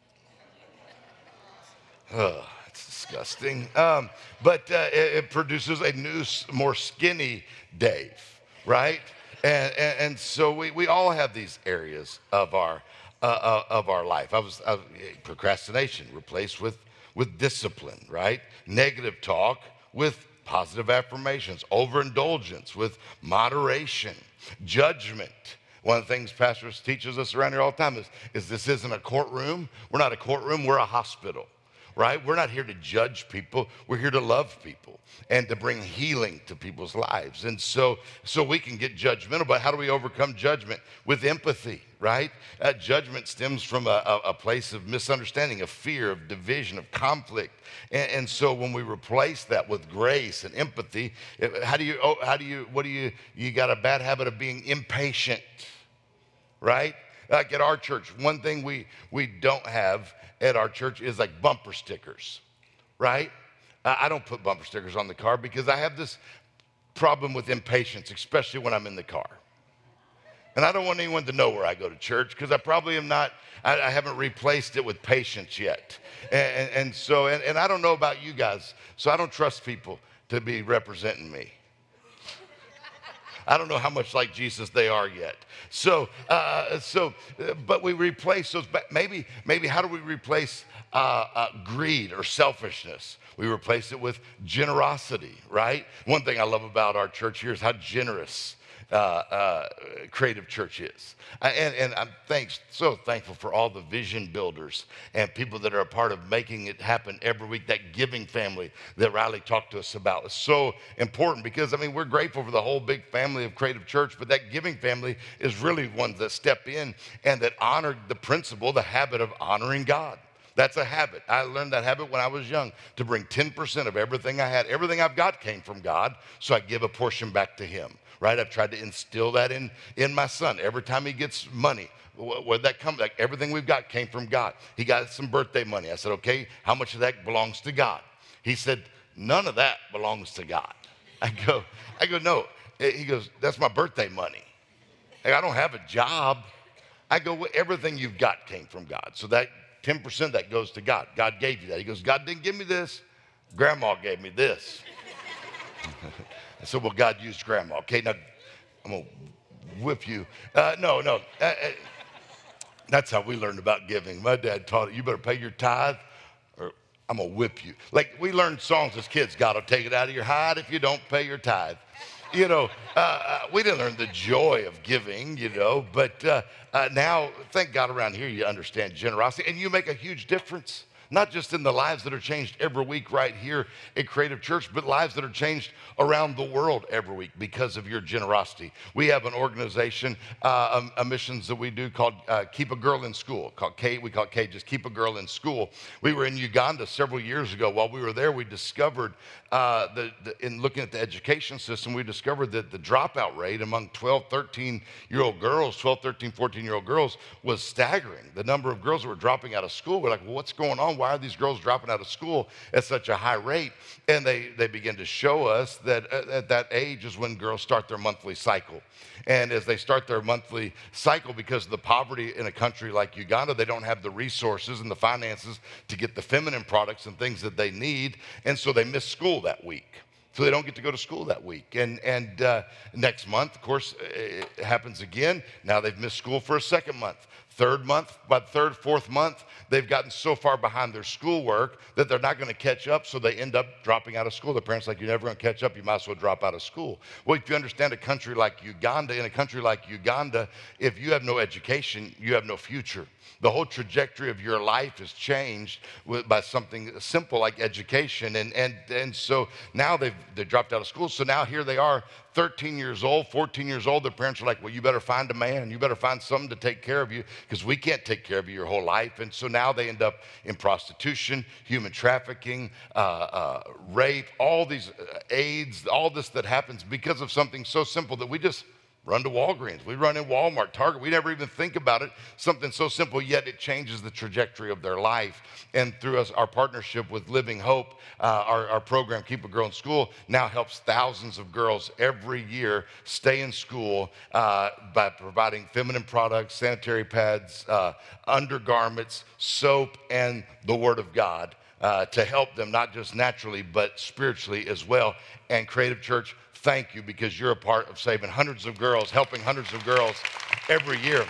Ugh. Disgusting. Um, but uh, it, it produces a new, more skinny Dave, right? And, and, and so we, we all have these areas of our uh, uh, of our life. I was, I was procrastination replaced with with discipline, right? Negative talk with positive affirmations. Overindulgence with moderation. Judgment. One of the things pastors teaches us around here all the time is, is this isn't a courtroom. We're not a courtroom. We're a hospital. Right? We're not here to judge people. We're here to love people and to bring healing to people's lives. And so, so we can get judgmental, but how do we overcome judgment? With empathy, right? Uh, judgment stems from a, a, a place of misunderstanding, of fear, of division, of conflict. And, and so when we replace that with grace and empathy, how do you, oh, how do you, what do you, you got a bad habit of being impatient, right? Like at our church, one thing we, we don't have at our church is like bumper stickers, right? Uh, I don't put bumper stickers on the car because I have this problem with impatience, especially when I'm in the car. And I don't want anyone to know where I go to church because I probably am not, I, I haven't replaced it with patience yet. And, and, and so, and, and I don't know about you guys, so I don't trust people to be representing me. I don't know how much like Jesus they are yet. So, uh, so, uh, but we replace those, maybe, maybe how do we replace uh, uh, greed or selfishness? We replace it with generosity, right? One thing I love about our church here is how generous Uh, uh, Creative Church is. I, and, and I'm thanks, so thankful for all the vision builders and people that are a part of making it happen every week. That giving family that Riley talked to us about is so important because, I mean, we're grateful for the whole big family of Creative Church, but that giving family is really ones that step in and that honor the principle, the habit of honoring God. That's a habit. I learned that habit when I was young, to bring ten percent of everything I had. Everything I've got came from God, so I give a portion back to him, right? I've tried to instill that in, in my son. Every time he gets money, where'd that come? Like everything we've got came from God. He got some birthday money. I said, okay, how much of that belongs to God? He said, none of that belongs to God. I go, I go, no. He goes, that's my birthday money. Like, I don't have a job. I go, well, everything you've got came from God. So that ten percent of that goes to God. God gave you that. He goes, God didn't give me this. Grandma gave me this. I said, well, God used grandma. Okay, now I'm going to whip you. Uh, no, no. Uh, uh, that's how we learned about giving. My dad taught it. You better pay your tithe or I'm going to whip you. Like we learned songs as kids. God will take it out of your hide if you don't pay your tithe. You know, uh, we didn't learn the joy of giving, you know, but uh, uh, now, thank God around here you understand generosity and you make a huge difference. Not just in the lives that are changed every week right here at Creative Church, but lives that are changed around the world every week because of your generosity. We have an organization, uh, a, a missions that we do called uh, Keep a Girl in School. Called K, we call it K, just Keep a Girl in School. We were in Uganda several years ago. While we were there, we discovered, uh, the, the, in looking at the education system, we discovered that the dropout rate among twelve, thirteen-year-old girls, twelve, thirteen, fourteen-year-old girls was staggering. The number of girls that were dropping out of school, we're like, well, what's going on? Why are these girls dropping out of school at such a high rate? And they, they begin to show us that at that age is when girls start their monthly cycle. And as they start their monthly cycle, because of the poverty in a country like Uganda, they don't have the resources and the finances to get the feminine products and things that they need. And so they miss school that week. So they don't get to go to school that week. And, and uh, next month, of course, it happens again. Now they've missed school for a second month. Third month, by the third, fourth month, they've gotten so far behind their schoolwork that they're not going to catch up, so they end up dropping out of school. The parents are like, you're never going to catch up, you might as well drop out of school. Well, if you understand a country like Uganda, in a country like Uganda, if you have no education, you have no future. The whole trajectory of your life is changed with, by something simple like education. And, and, and so now they've, they've dropped out of school. So now here they are, thirteen years old, fourteen years old. Their parents are like, well, you better find a man. You better find someone to take care of you because we can't take care of you your whole life. And so now they end up in prostitution, human trafficking, uh, uh, rape, all these uh, AIDS, all this that happens because of something so simple that we just run to Walgreens. We run in Walmart, Target. We never even think about it. Something so simple, yet it changes the trajectory of their life. And through us, our partnership with Living Hope, uh, our, our program, Keep a Girl in School, now helps thousands of girls every year stay in school uh, by providing feminine products, sanitary pads, uh, undergarments, soap, and the Word of God uh, to help them not just naturally, but spiritually as well. And Creative Church, thank you, because you're a part of saving hundreds of girls, helping hundreds of girls every year.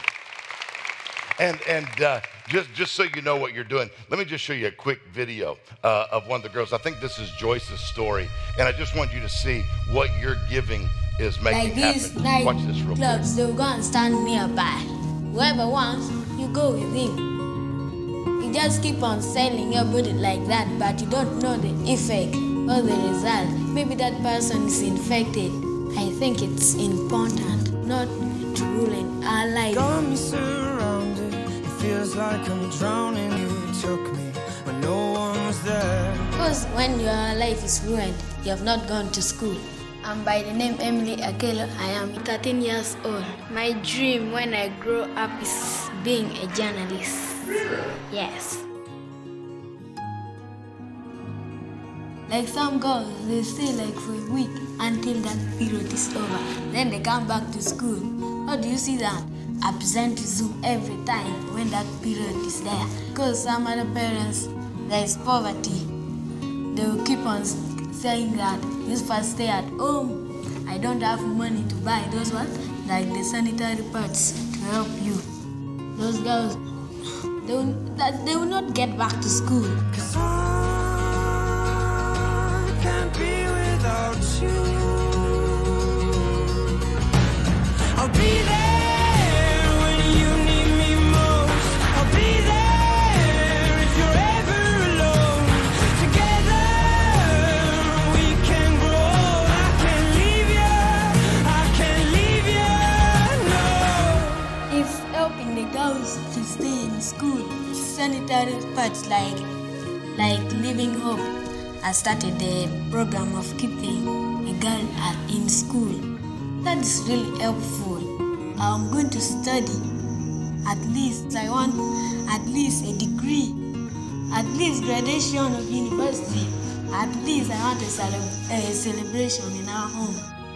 And, and uh, just, just so you know what you're doing, let me just show you a quick video uh, of one of the girls. I think this is Joyce's story, and I just want you to see what your giving is making like this, happen. like Watch this real clubs, quick. they'll go and stand nearby. Whoever wants, you go with him. You just keep on selling your body like that, but you don't know the effect or the result. Maybe that person is infected. I think it's important not to ruin our life. Got me surrounded, it feels like I'm drowning. You took me when no one was there. Because when your life is ruined, you have not gone to school. I'm by the name Emily Akelo. I am thirteen years old. My dream when I grow up is being a journalist. Yes. Like some girls, they stay like for a week until that period is over. Then they come back to school. How do you see that? Absenteeism every time when that period is there. Because some other parents, there is poverty. They will keep on saying that you first stay at home. I don't have money to buy those what? Like the sanitary pads to help you. Those girls, they will, that they will not get back to school. Cause I can't be without you. I'll be there when you need me most. I'll be there if you're ever alone. Together we can grow. I can't leave you, I can't leave you, no. If helping the girls to stay in school, sanitary pads like like Living Hope has started the program of keeping a girl at, in school. That is really helpful. I'm going to study. At least I want at least a degree, at least graduation of university. At least I want a, cele- a celebration in our home.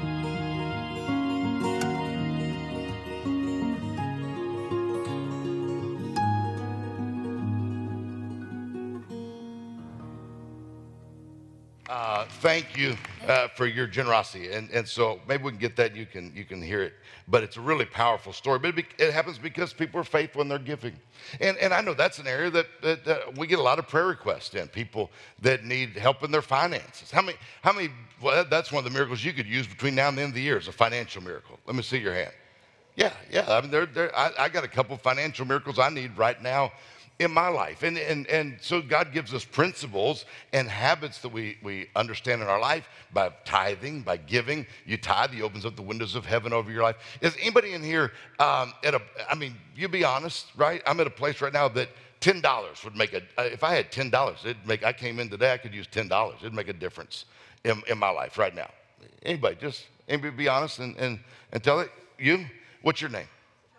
Uh, thank you uh, for your generosity, and and so maybe we can get that. You can you can hear it, but it's a really powerful story. But it, be, it happens because people are faithful in their giving, and and I know that's an area that, that, that we get a lot of prayer requests in. People that need help in their finances. How many how many? Well, that's one of the miracles you could use between now and the end of the year is a financial miracle. Let me see your hand. Yeah, yeah. I mean, there there. I, I got a couple of financial miracles I need right now in my life. And, and, and so God gives us principles and habits that we, we understand in our life by tithing, by giving. You tithe, He opens up the windows of heaven over your life. Is anybody in here um, at a, I mean, you be honest, right? I'm at a place right now that ten dollars would make a, if I had ten dollars, it'd make, I came in today, I could use ten dollars. It'd make a difference in, in my life right now. Anybody, just, anybody be honest and, and, and tell it. You, what's your name?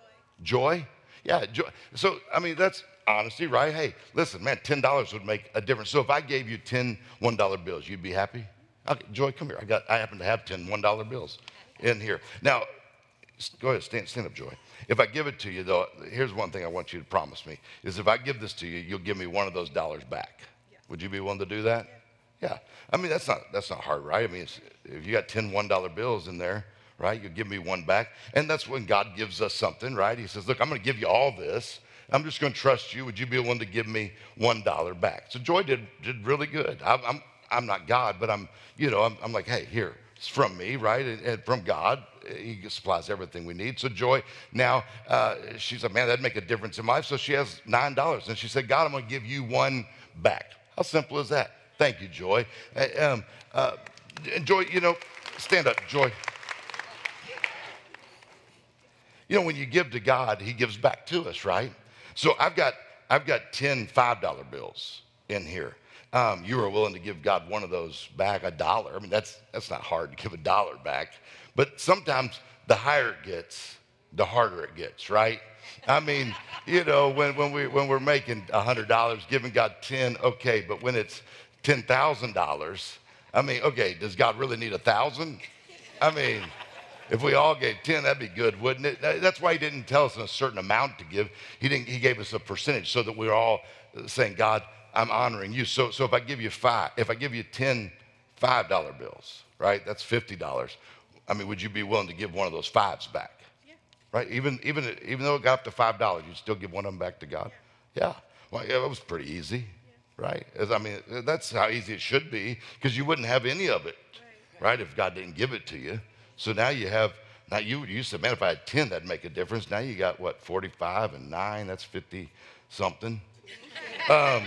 Joy. Joy? Yeah, joy. So, I mean, that's, honesty, right? Hey, listen, man, ten dollars would make a difference. So if I gave you ten one-dollar bills, you'd be happy? Okay, Joy, come here. I got. I happen to have ten one-dollar bills in here. Now, go ahead, stand, stand up, Joy. If I give it to you, though, here's one thing I want you to promise me, is if I give this to you, you'll give me one of those dollars back. Yeah. Would you be willing to do that? Yeah. yeah. I mean, that's not that's not hard, right? I mean, it's, if you got ten one-dollar bills in there, right, you give me one back. And that's when God gives us something, right? He says, look, I'm going to give you all this. I'm just going to trust you. Would you be willing to give me one dollar back? So Joy did did really good. I'm I'm, I'm not God, but I'm you know I'm, I'm like, hey, here, it's from me, right? And, and from God, He supplies everything we need. So Joy now uh, she's like, man, that'd make a difference in my life. So she has nine dollars, and she said, God, I'm going to give you one back. How simple is that? Thank you, Joy. Uh, um, uh, Joy, you know, stand up, Joy. You know, when you give to God, He gives back to us, right? So I've got I've got ten five-dollar bills in here. Um, you were willing to give God one of those back, a dollar. I mean, that's that's not hard to give a dollar back. But sometimes the higher it gets, the harder it gets, right? I mean, you know, when, when, we, when we're making one hundred dollars, giving God ten, okay. But when it's ten thousand dollars, I mean, okay, does God really need one thousand? I mean... If we all gave ten, that'd be good, wouldn't it? That's why He didn't tell us a certain amount to give. He didn't. He gave us a percentage so that we're all saying, God, I'm honoring you. So, so if I give you five, if I give you ten five-dollar bills, right, that's fifty dollars. I mean, would you be willing to give one of those fives back? Yeah. Right? Even, even, even though it got up to five dollars, you'd still give one of them back to God? Yeah. yeah. Well, yeah, it was pretty easy, yeah. right? As, I mean, that's how easy it should be, because you wouldn't have any of it, right, right, if God didn't give it to you. So now you have, now you, you said, man, if I had ten, that'd make a difference. Now you got, what, forty-five and nine, that's fifty something. Um,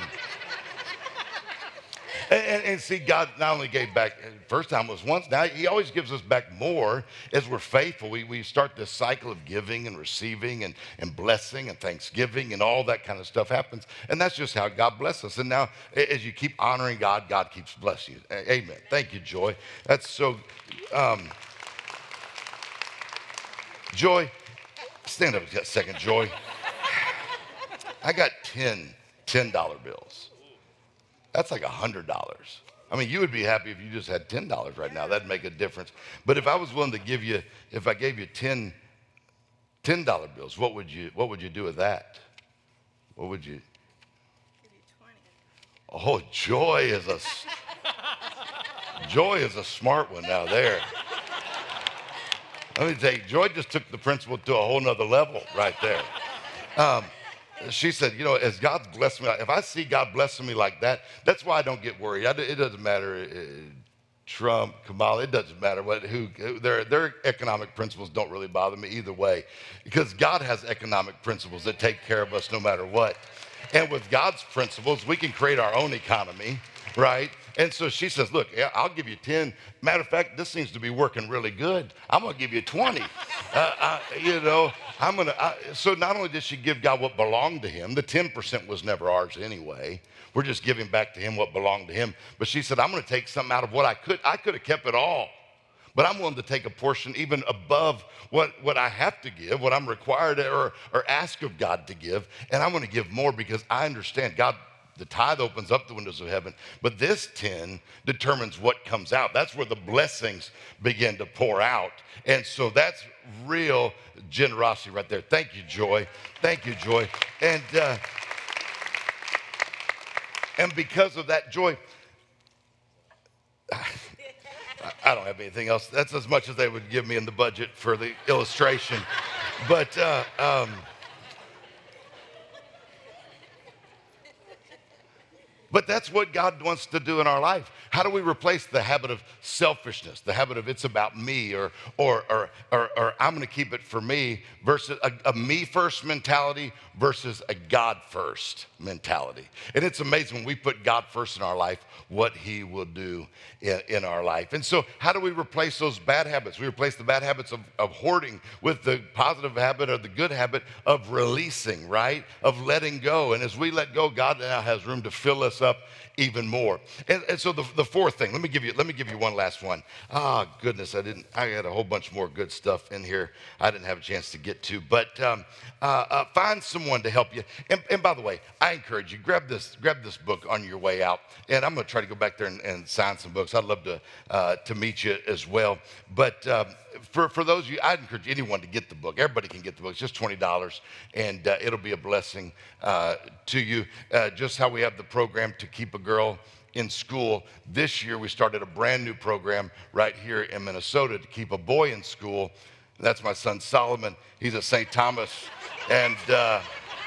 and, and, and see, God not only gave back, first time was once, now He always gives us back more as we're faithful. We, we start this cycle of giving and receiving and, and blessing and thanksgiving and all that kind of stuff happens. And that's just how God blesses us. And now as you keep honoring God, God keeps blessing you. Amen. Thank you, Joy. That's so... Um, Joy, stand up a second, Joy. I got ten ten-dollar bills. That's like one hundred dollars. I mean, you would be happy if you just had ten dollars right now. That'd make a difference. But if I was willing to give you, if I gave you ten, ten dollar bills, what would you, what would you do with that? What would you? Oh, Joy is a, Joy is a smart one now there. Let me tell you, Joy just took the principle to a whole nother level right there. Um, she said, you know, as God's blessed me, if I see God blessing me like that, that's why I don't get worried. I, it doesn't matter, uh, Trump, Kamala, it doesn't matter what, who, who their, their economic principles don't really bother me either way, because God has economic principles that take care of us no matter what. And with God's principles, we can create our own economy, right? And so she says, look, yeah, I'll give you ten. Matter of fact, this seems to be working really good. I'm going to give you twenty. uh, I, you know, I'm going to. So not only did she give God what belonged to him, the ten percent was never ours anyway. We're just giving back to him what belonged to him. But she said, I'm going to take something out of what I could. I could have kept it all. But I'm willing to take a portion even above what, what I have to give, what I'm required or, or ask of God to give. And I'm going to give more because I understand God, the tithe opens up the windows of heaven. But this ten determines what comes out. That's where the blessings begin to pour out. And so that's real generosity right there. Thank you, Joy. Thank you, Joy. And, uh, and because of that, Joy, I don't have anything else. That's as much as they would give me in the budget for the illustration. But uh, um, but that's what God wants to do in our life. How do we replace the habit of selfishness, the habit of it's about me, or or or or, or I'm going to keep it for me, versus a, a me first mentality versus a God first mentality? And it's amazing when we put God first in our life, what he will do in, in our life. And so how do we replace those bad habits? We replace the bad habits of, of hoarding with the positive habit or the good habit of releasing, right? Of letting go. And as we let go, God now has room to fill us up even more. And, and so the, the fourth thing, let me give you, let me give you one last one. Ah, oh, goodness, I didn't, I had a whole bunch more good stuff in here I didn't have a chance to get to, but um, uh, uh, find someone to help you. And, and by the way, I encourage you, grab this, grab this book on your way out. And I'm going to try to go back there and, and sign some books. I'd love to, uh, to meet you as well. But um, for, for those of you, I'd encourage anyone to get the book. Everybody can get the book. It's just twenty dollars, and uh, it'll be a blessing uh, to you. Uh, just how we have the program to keep a girl in school. This year, we started a brand new program right here in Minnesota to keep a boy in school. That's my son, Solomon. He's at Saint Thomas, and uh,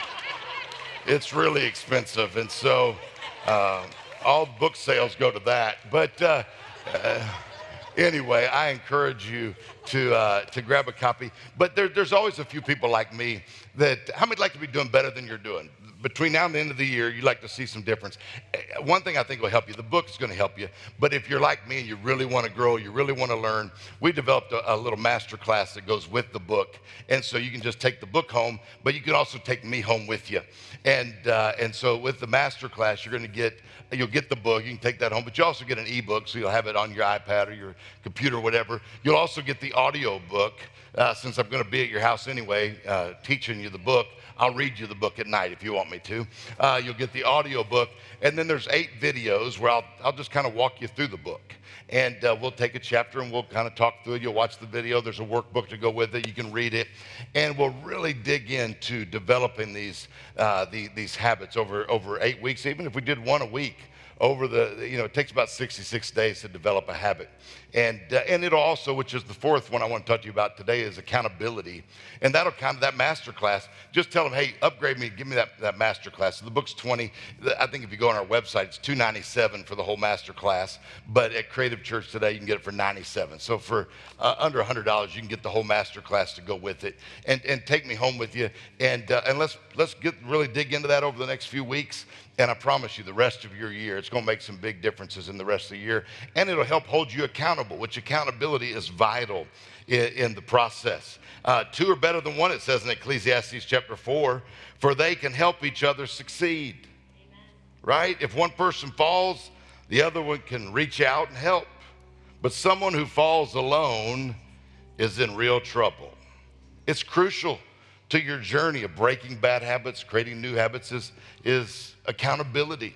it's really expensive. And so uh, all book sales go to that. But uh, uh, anyway, I encourage you to uh, to grab a copy. But there, there's always a few people like me that, how many like to be doing better than you're doing? Between now and the end of the year, you'd like to see some difference. One thing I think will help you, the book is going to help you, but if you're like me and you really want to grow, you really want to learn, we developed a, a little master class that goes with the book. And so you can just take the book home, but you can also take me home with you. And uh, and so with the master class, you're going to get, you'll get the book, you can take that home, but you also get an ebook, so you'll have it on your iPad or your computer or whatever. You'll also get the audio book, uh, since I'm going to be at your house anyway, uh, teaching you the book. I'll read you the book at night if you want me to. Uh, you'll get the audio book. And then there's eight videos where I'll, I'll just kind of walk you through the book. And uh, we'll take a chapter and we'll kind of talk through it. You'll watch the video. There's a workbook to go with it. You can read it. And we'll really dig into developing these, uh, the, these habits over, over eight weeks. Even if we did one a week, over the, you know, it takes about sixty-six days to develop a habit. And uh, and it'll also, which is the fourth one I want to talk to you about today, is accountability. And that'll kind of, that master class, just tell them, hey, upgrade me, give me that, that master class. So the book's twenty. I think if you go on our website, it's two ninety-seven for the whole master class. But at Creative Church today, you can get it for ninety-seven. So for uh, under one hundred dollars, you can get the whole master class to go with it. And and take me home with you. And uh, and let's let's get really dig into that over the next few weeks. And I promise you, the rest of your year, it's going to make some big differences in the rest of the year. And it'll help hold you accountable, which accountability is vital in, in the process. Uh, two are better than one, it says in Ecclesiastes chapter four, for they can help each other succeed. Amen. Right? If one person falls, the other one can reach out and help. But someone who falls alone is in real trouble. It's crucial to your journey of breaking bad habits, creating new habits, is, is accountability.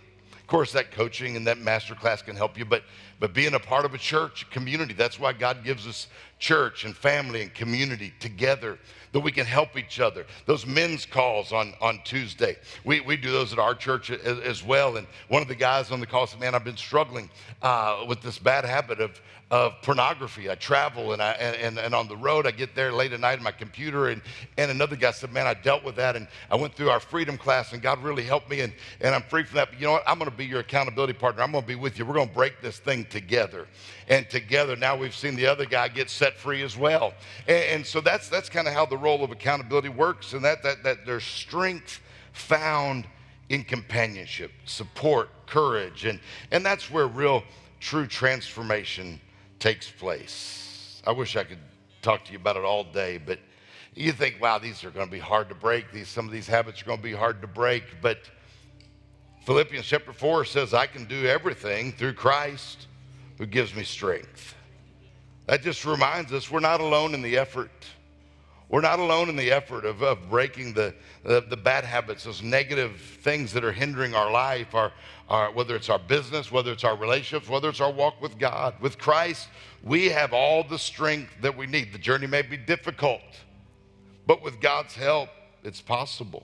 Of course, that coaching and that master class can help you, but, but being a part of a church community, that's why God gives us church and family and community together, that we can help each other. Those men's calls on, on Tuesday, we, we do those at our church as, as well. And one of the guys on the call said, man, I've been struggling uh, with this bad habit of, of pornography. I travel and, I, and, and on the road, I get there late at night on my computer. And, and another guy said, man, I dealt with that. And I went through our freedom class and God really helped me. And, and I'm free from that. But you know what? I'm going to be your accountability partner. I'm going to be with you. We're going to break this thing together. And together now we've seen the other guy get set free as well. And, and so that's that's kind of how the role of accountability works, and that, that, that there's strength found in companionship, support, courage, and, and that's where real, true transformation takes place. I wish I could talk to you about it all day, but you think, wow, these are going to be hard to break. These, some of these habits are going to be hard to break, but Philippians chapter four says, I can do everything through Christ who gives me strength. That just reminds us we're not alone in the effort. We're not alone in the effort of, of breaking the, the, the bad habits, those negative things that are hindering our life, our, our, whether it's our business, whether it's our relationships, whether it's our walk with God. With Christ, we have all the strength that we need. The journey may be difficult, but with God's help, it's possible.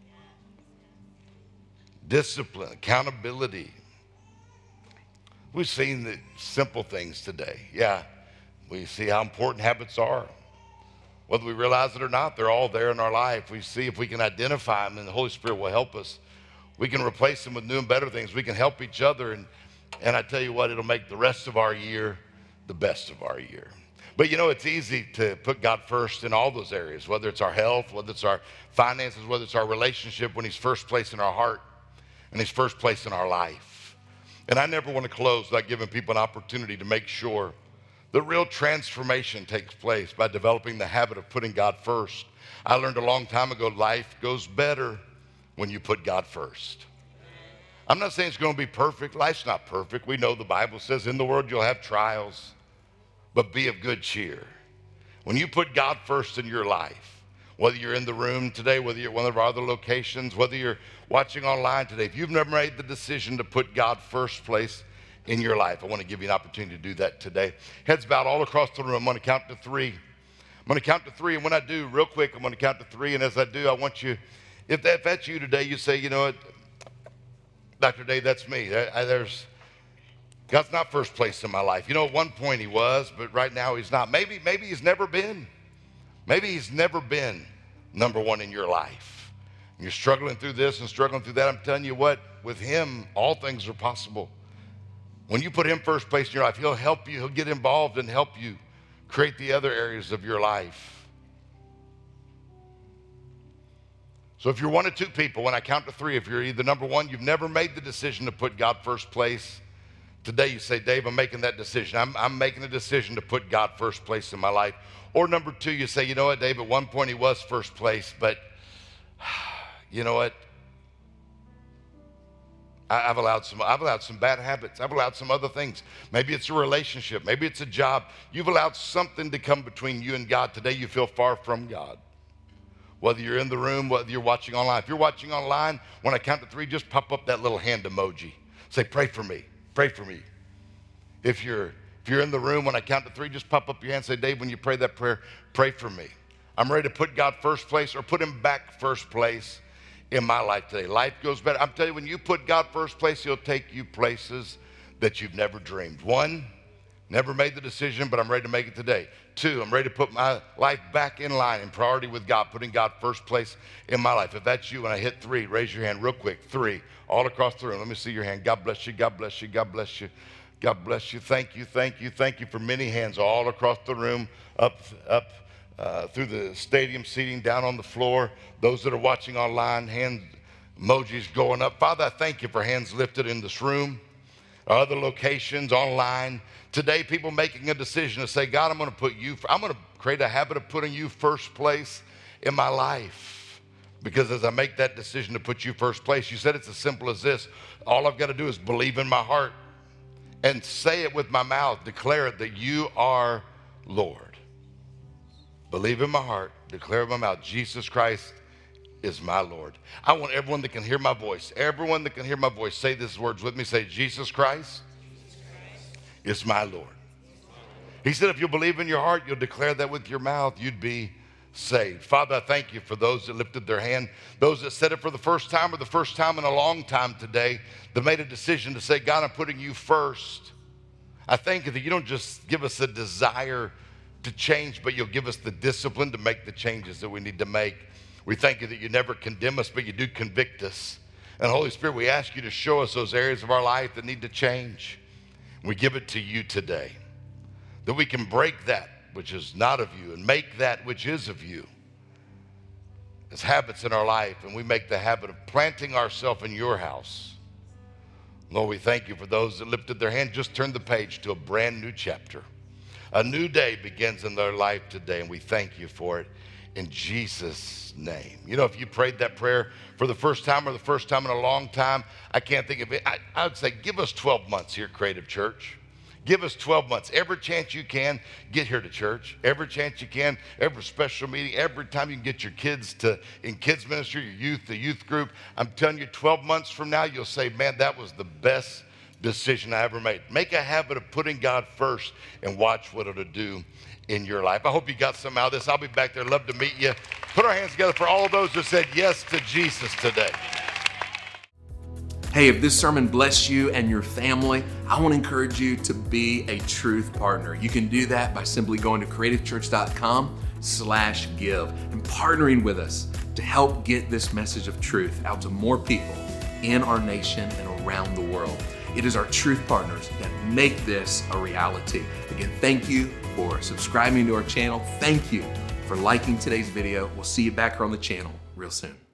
Discipline, accountability. We've seen the simple things today. Yeah, we see how important habits are. Whether we realize it or not, they're all there in our life. We see if we can identify them, and the Holy Spirit will help us. We can replace them with new and better things. We can help each other, and, and I tell you what, it'll make the rest of our year the best of our year. But you know, it's easy to put God first in all those areas, whether it's our health, whether it's our finances, whether it's our relationship, when he's first place in our heart and he's first place in our life. And I never want to close without giving people an opportunity to make sure the real transformation takes place by developing the habit of putting God first. I learned a long time ago, life goes better when you put God first. I'm not saying it's going to be perfect. Life's not perfect. We know the Bible says in the world you'll have trials, but be of good cheer. When you put God first in your life, whether you're in the room today, whether you're at one of our other locations, whether you're watching online today, if you've never made the decision to put God first place in your life, I want to give you an opportunity to do that today. Heads bowed all across the room. I'm going to count to three. I'm going to count to three, and when I do, real quick, I'm going to count to three, and as I do, I want you, if, that, if that's you today, you say, you know what, Doctor Dave, that's me. I, I, there's, God's not first place in my life. You know, at one point he was, but right now he's not. Maybe, maybe he's never been. Maybe he's never been number one in your life. And you're struggling through this and struggling through that. I'm telling you what, with him, all things are possible. When you put him first place in your life, he'll help you. He'll get involved and help you create the other areas of your life. So if you're one of two people, when I count to three, if you're either number one, you've never made the decision to put God first place, today you say, Dave, I'm making that decision. I'm, I'm making a decision to put God first place in my life. Or number two, you say, you know what, Dave, at one point he was first place, but you know what? I've allowed some, I've allowed some bad habits. I've allowed some other things. Maybe it's a relationship. Maybe it's a job. You've allowed something to come between you and God. Today you feel far from God. Whether you're in the room, whether you're watching online. If you're watching online, when I count to three, just pop up that little hand emoji. Say, pray for me. Pray for me. If you're, if you're in the room, when I count to three, just pop up your hand and say, Dave, when you pray that prayer, pray for me. I'm ready to put God first place or put him back first place in my life today. Life goes better. I'm telling you, when you put God first place, he'll take you places that you've never dreamed. One, never made the decision, but I'm ready to make it today. Two, I'm ready to put my life back in line in priority with God, putting God first place in my life. If that's you, when I hit three, raise your hand real quick. Three, all across the room. Let me see your hand. God bless you, God bless you, God bless you. God bless you. Thank you, thank you, thank you for many hands all across the room, up, up, Uh, through the stadium seating, down on the floor. Those that are watching online, hand emojis going up. Father, I thank you for hands lifted in this room, our other locations, online. Today, people making a decision to say, God, I'm going to put you, I'm going to create a habit of putting you first place in my life. Because as I make that decision to put you first place, you said it's as simple as this. All I've got to do is believe in my heart and say it with my mouth, declare it that you are Lord. Believe in my heart, declare in my mouth, Jesus Christ is my Lord. I want everyone that can hear my voice, everyone that can hear my voice, say these words with me. Say, Jesus Christ is my Lord. He said, if you'll believe in your heart, you'll declare that with your mouth, you'd be saved. Father, I thank you for those that lifted their hand, those that said it for the first time or the first time in a long time today, that made a decision to say, God, I'm putting you first. I thank you that you don't just give us a desire to change, but you'll give us the discipline to make the changes that we need to make. We thank you that you never condemn us, but you do convict us. And Holy Spirit, we ask you to show us those areas of our life that need to change. We give it to you today, that we can break that which is not of you and make that which is of you as habits in our life, and we make the habit of planting ourselves in your house. Lord, we thank you for those that lifted their hand. Just turn the page to a brand new chapter. A new day begins in their life today, and we thank you for it in Jesus' name. You know, if you prayed that prayer for the first time or the first time in a long time, I can't think of it. I, I would say give us twelve months here at Creative Church. Give us twelve months. Every chance you can, get here to church. Every chance you can, every special meeting, every time you can get your kids to in kids ministry, your youth, the youth group. I'm telling you, twelve months from now, you'll say, man, that was the best decision I ever made. Make a habit of putting God first and watch what it'll do in your life. I hope you got some out of this. I'll be back there. Love to meet you. Put our hands together for all of those who said yes to Jesus today. Hey, if this sermon blessed you and your family, I want to encourage you to be a truth partner. You can do that by simply going to creativechurch.com slash give and partnering with us to help get this message of truth out to more people in our nation and around the world. It is our truth partners that make this a reality. Again, thank you for subscribing to our channel. Thank you for liking today's video. We'll see you back here on the channel real soon.